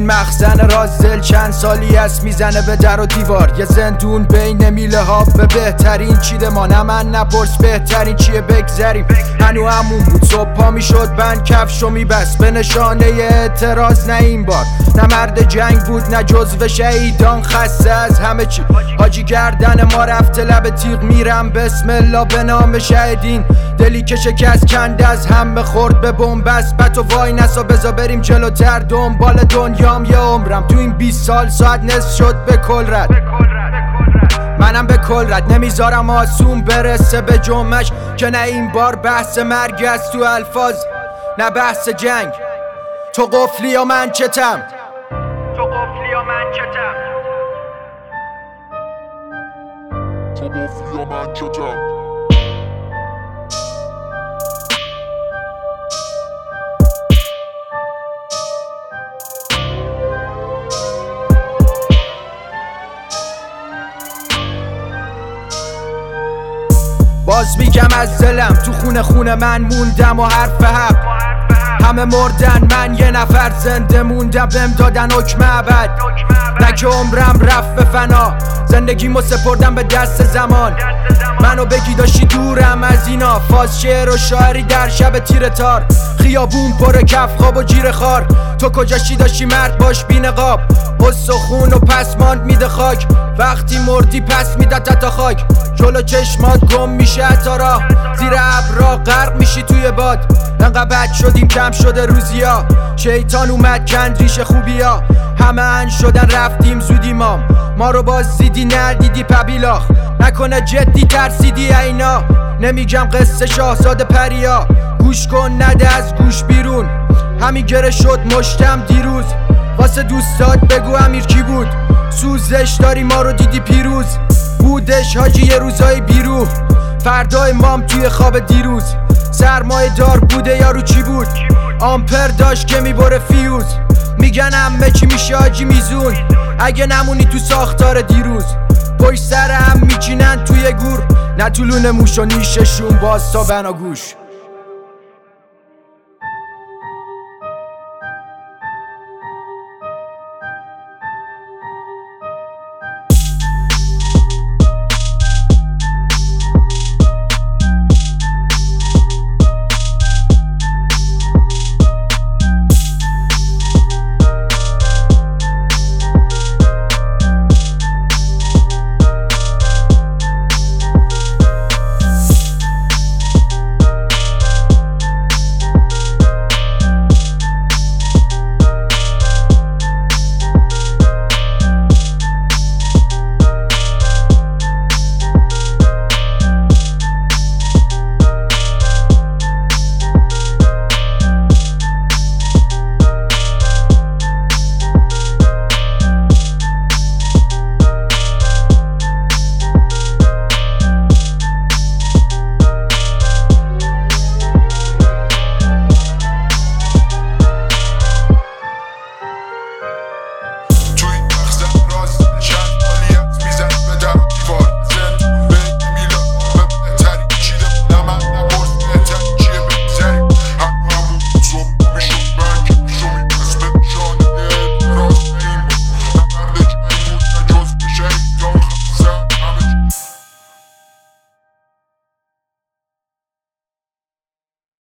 این مخزن راز دل چند سالی است میزنه به در و دیوار. یه زندون بین میله ها به بهترین چیده ما. نه من نپرس بهترین چیه بگذریم. هنو همون بود صبح پا میشد بند کفشو میبست به نشانه اعتراض. نه این بار نه مرد جنگ بود نه جزو شهیدان خسته از همه چی. حاجی گردن ما رفته لب تیغ میرم بسم الله به نام شهیدین. دلی که شکست کنده از همه خورد به بنبست. بد و وای نسا بزا بریم جلوتر دنبال دنیام. یه عمرم تو این 20 سال ساعت نصف شد به کل رد. منم به کل رد نمیذارم آسون برسه به جمعش که نه این بار بحث مرگ است تو الفاظ نه بحث جنگ. تو قفلی یا من چتم. تو قفلی یا من چتم. تو قفلی یا من چتم. باز میگم از دلم تو خونه من موندم و حرف حق. همه مردن من یه نفر زنده موندم. بهم دادن حکم ابد نه که عمرم رفت به فنا. زندگیمو سپردم به دست زمان. منو بگی داشتی دورم از اینا. فاز شعر و شاعری در شب تیره تار. خیابون پر کف خواب و جیره خار. تو کجاشی داشتی مرد باش بی نقاب. قص و خون و پس ماند میده خاک. وقتی مردی پس میده تا خاک. جلو چشمات گم میشه حتی راه. زیر ابرا غرق میشی توی باد. انقدر بد شدیم کم شده روزیا. شیطان اومد کند ریش خوبیا. همه ان شدن رفتیم زودی ما رو باز دیدی ندیدی پبیلاخ. نکنه جدی ترسیدی اینا. نمیگم قصه شاهزاده پریا. گوش کن نده از گوش بیرون. همین گره شد مشتم دیروز. واسه دوستات بگو امیر کی بود. سوزش داری ما رو دیدی پیروز. بودش حاجی یه روزای بیروح. فردای مام توی خواب دیروز. سرمایه دار بوده یارو چی بود. آمپر داشت که میبره فیوز. میگن همه چی میشه حاجی میزون. اگه نمونی تو ساختار دیروز. پشت سر هم میچینن توی گور. نتولون موش و نیششون باز تا بناگوش.